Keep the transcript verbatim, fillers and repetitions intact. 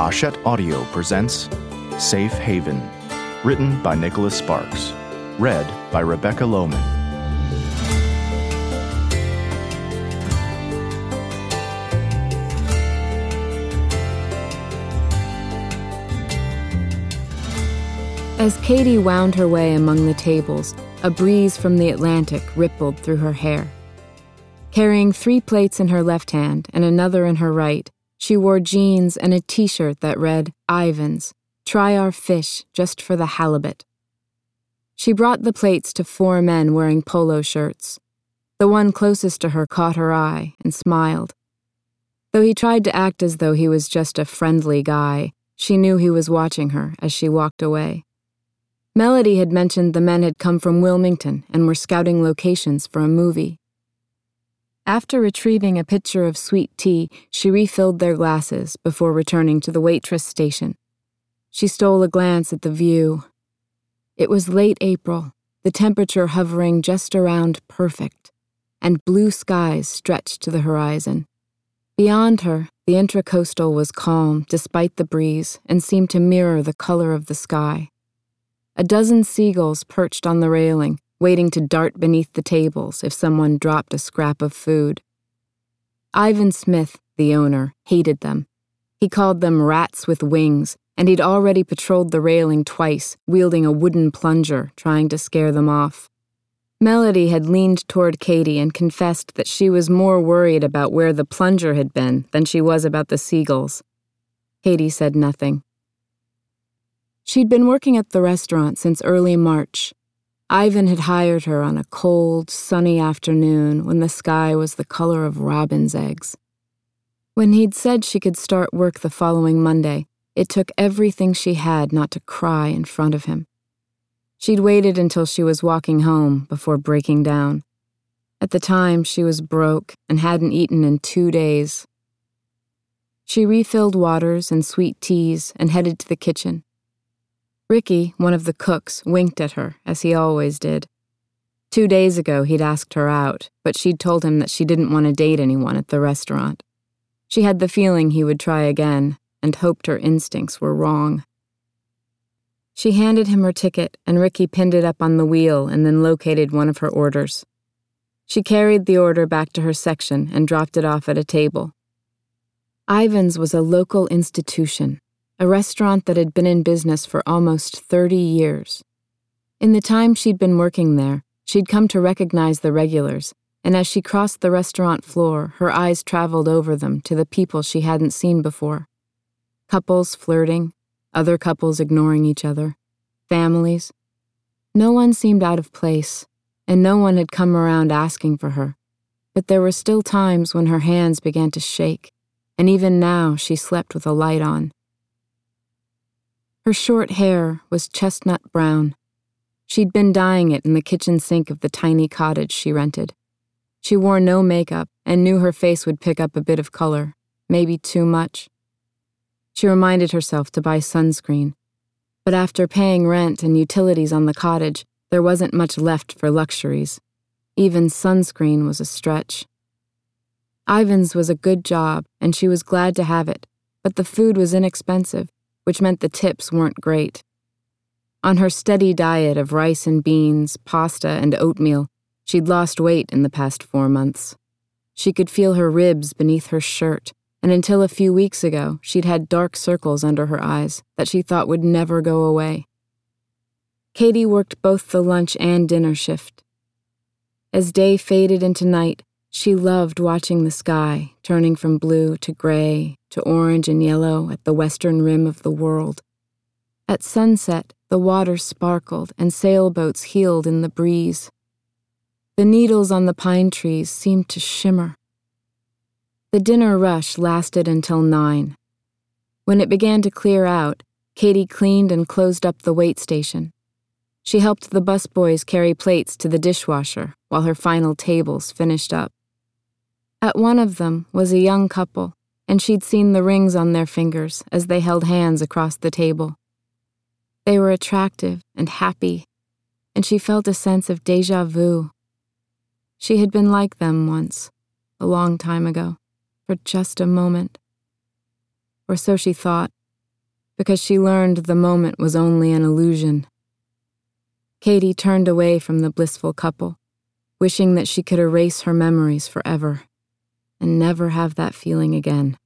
Hachette Audio presents Safe Haven, written by Nicholas Sparks, read by Rebecca Lohman. As Katie wound her way among the tables, a breeze from the Atlantic rippled through her hair. Carrying three plates in her left hand and another in her right, she wore jeans and a t-shirt that read, "Ivan's, try our fish just for the halibut." She brought the plates to four men wearing polo shirts. The one closest to her caught her eye and smiled. Though he tried to act as though he was just a friendly guy, she knew he was watching her as she walked away. Melody had mentioned the men had come from Wilmington and were scouting locations for a movie. After retrieving a pitcher of sweet tea, she refilled their glasses before returning to the waitress station. She stole a glance at the view. It was late April, the temperature hovering just around perfect, and blue skies stretched to the horizon. Beyond her, the Intracoastal was calm despite the breeze and seemed to mirror the color of the sky. A dozen seagulls perched on the railing, waiting to dart beneath the tables if someone dropped a scrap of food. Ivan Smith, the owner, hated them. He called them rats with wings, and he'd already patrolled the railing twice, wielding a wooden plunger, trying to scare them off. Melody had leaned toward Katie and confessed that she was more worried about where the plunger had been than she was about the seagulls. Katie said nothing. She'd been working at the restaurant since early March. Ivan had hired her on a cold, sunny afternoon when the sky was the color of robin's eggs. When he'd said she could start work the following Monday, it took everything she had not to cry in front of him. She'd waited until she was walking home before breaking down. At the time, she was broke and hadn't eaten in two days. She refilled waters and sweet teas and headed to the kitchen. Ricky, one of the cooks, winked at her, as he always did. Two days ago, he'd asked her out, but she'd told him that she didn't want to date anyone at the restaurant. She had the feeling he would try again, and hoped her instincts were wrong. She handed him her ticket, and Ricky pinned it up on the wheel and then located one of her orders. She carried the order back to her section and dropped it off at a table. Ivan's was a local institution, a restaurant that had been in business for almost thirty years. In the time she'd been working there, she'd come to recognize the regulars, and as she crossed the restaurant floor, her eyes traveled over them to the people she hadn't seen before. Couples flirting, other couples ignoring each other, families. No one seemed out of place, and no one had come around asking for her, but there were still times when her hands began to shake, and even now she slept with a light on. Her short hair was chestnut brown. She'd been dyeing it in the kitchen sink of the tiny cottage she rented. She wore no makeup and knew her face would pick up a bit of color, maybe too much. She reminded herself to buy sunscreen, but after paying rent and utilities on the cottage, there wasn't much left for luxuries. Even sunscreen was a stretch. Ivan's was a good job, and she was glad to have it, but the food was inexpensive, which meant the tips weren't great. On her steady diet of rice and beans, pasta, and oatmeal, she'd lost weight in the past four months. She could feel her ribs beneath her shirt, and until a few weeks ago, she'd had dark circles under her eyes that she thought would never go away. Katie worked both the lunch and dinner shift. As day faded into night, she loved watching the sky, turning from blue to gray to orange and yellow at the western rim of the world. At sunset, the water sparkled and sailboats heeled in the breeze. The needles on the pine trees seemed to shimmer. The dinner rush lasted until nine. When it began to clear out, Katie cleaned and closed up the wait station. She helped the busboys carry plates to the dishwasher while her final tables finished up. At one of them was a young couple, and she'd seen the rings on their fingers as they held hands across the table. They were attractive and happy, and she felt a sense of déjà vu. She had been like them once, a long time ago, for just a moment. Or so she thought, because she learned the moment was only an illusion. Katie turned away from the blissful couple, wishing that she could erase her memories forever and never have that feeling again.